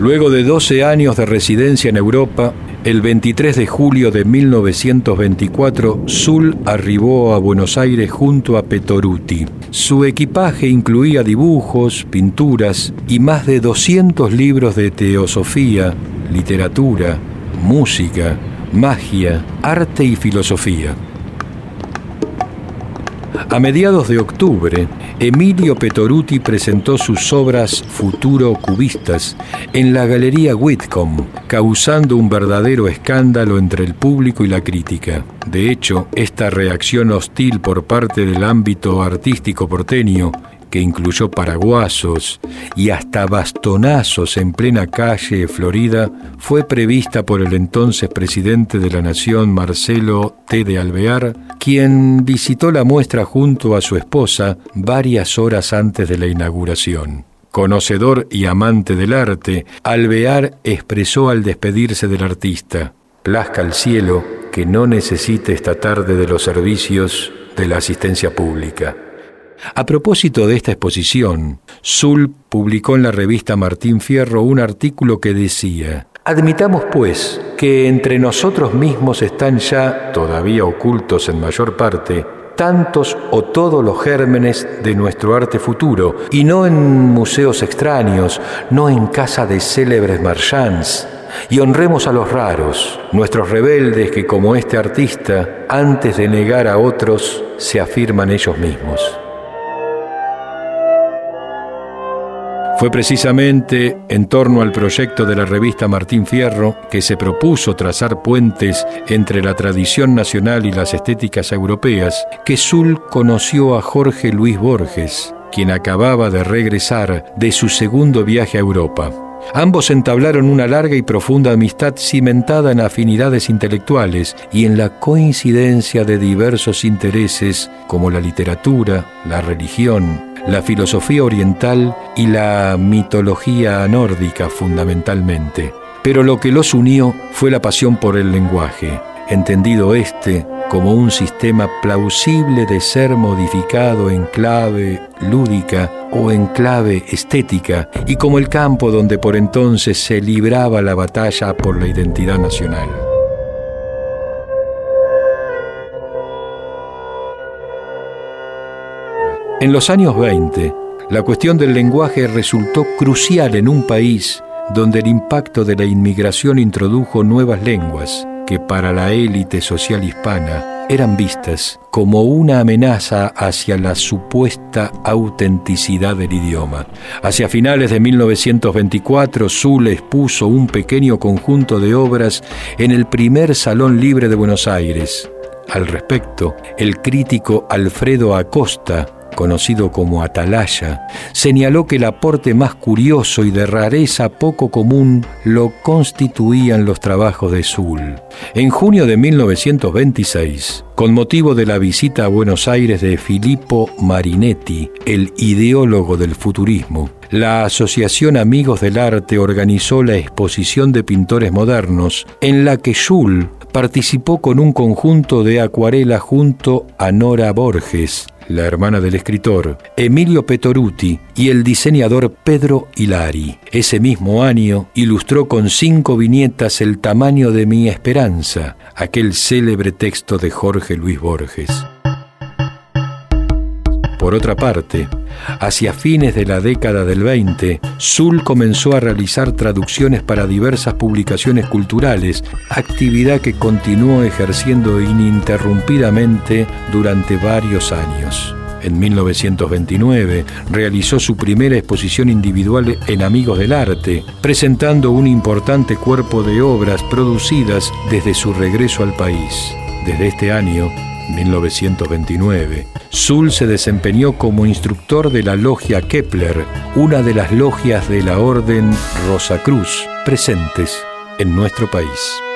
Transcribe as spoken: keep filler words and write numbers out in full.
Luego de doce años de residencia en Europa, el veintitrés de julio de mil novecientos veinticuatro, Zull arribó a Buenos Aires junto a Petoruti. Su equipaje incluía dibujos, pinturas y más de doscientos libros de teosofía, literatura, música, magia, arte y filosofía. A mediados de octubre, Emilio Petoruti presentó sus obras futuro-cubistas en la Galería Whitcomb, causando un verdadero escándalo entre el público y la crítica. De hecho, esta reacción hostil por parte del ámbito artístico porteño, que incluyó paraguasos y hasta bastonazos en plena calle Florida, fue prevista por el entonces presidente de la Nación, Marcelo T. de Alvear, quien visitó la muestra junto a su esposa varias horas antes de la inauguración. Conocedor y amante del arte, Alvear expresó al despedirse del artista: «Plazca al cielo que no necesite esta tarde de los servicios de la asistencia pública». A propósito de esta exposición, Zull publicó en la revista Martín Fierro un artículo que decía: «Admitamos, pues, que entre nosotros mismos están ya, todavía ocultos en mayor parte, tantos o todos los gérmenes de nuestro arte futuro, y no en museos extraños, no en casa de célebres marchands, y honremos a los raros, nuestros rebeldes que, como este artista, antes de negar a otros, se afirman ellos mismos». Fue precisamente en torno al proyecto de la revista Martín Fierro, que se propuso trazar puentes entre la tradición nacional y las estéticas europeas, que Zull conoció a Jorge Luis Borges, quien acababa de regresar de su segundo viaje a Europa. Ambos entablaron una larga y profunda amistad cimentada en afinidades intelectuales y en la coincidencia de diversos intereses como la literatura, la religión, la filosofía oriental y la mitología nórdica fundamentalmente. Pero lo que los unió fue la pasión por el lenguaje, entendido este como un sistema plausible de ser modificado en clave lúdica o en clave estética, y como el campo donde por entonces se libraba la batalla por la identidad nacional. En los años veinte, la cuestión del lenguaje resultó crucial en un país donde el impacto de la inmigración introdujo nuevas lenguas que para la élite social hispana eran vistas como una amenaza hacia la supuesta autenticidad del idioma. Hacia finales de mil novecientos veinticuatro, Zull expuso un pequeño conjunto de obras en el primer Salón Libre de Buenos Aires. Al respecto, el crítico Alfredo Acosta, conocido como Atalaya, señaló que el aporte más curioso y de rareza poco común lo constituían los trabajos de Zull. En junio de mil novecientos veintiséis, con motivo de la visita a Buenos Aires de Filippo Marinetti, el ideólogo del futurismo, la Asociación Amigos del Arte organizó la exposición de pintores modernos, en la que Zull participó con un conjunto de acuarelas junto a Nora Borges, la hermana del escritor, Emilio Petoruti y el diseñador Pedro Hilari. Ese mismo año ilustró con cinco viñetas El tamaño de mi esperanza, aquel célebre texto de Jorge Luis Borges. Por otra parte, hacia fines de la década del veinte, Zull comenzó a realizar traducciones para diversas publicaciones culturales, actividad que continuó ejerciendo ininterrumpidamente durante varios años. En mil novecientos veintinueve realizó su primera exposición individual en Amigos del Arte, presentando un importante cuerpo de obras producidas desde su regreso al país. Desde este año, mil novecientos veintinueve, Zull se desempeñó como instructor de la Logia Kepler, una de las logias de la Orden Rosacruz presentes en nuestro país.